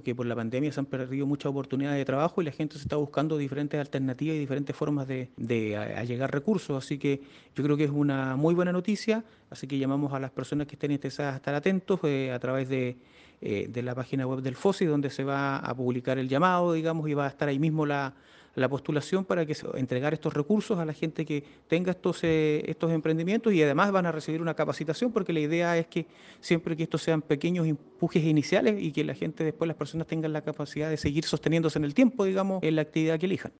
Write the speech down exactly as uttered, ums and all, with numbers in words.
que por la pandemia se han perdido muchas oportunidades de trabajo y la gente se está buscando diferentes alternativas y diferentes formas de, de a- allegar recursos. Así que yo creo que es una muy buena noticia. Así que llamamos a las personas que estén interesadas a estar atentos eh, a través de, eh, de la página web del FOSI, donde se va a publicar el llamado, digamos, y va a estar ahí mismo la, la postulación para que se, entregar estos recursos a la gente que tenga estos, eh, estos emprendimientos y además van a recibir una capacitación porque la idea es que siempre que estos sean pequeños empujes iniciales y que la gente después, las personas tengan la capacidad de seguir sosteniéndose en el tiempo, digamos, en la actividad que elijan.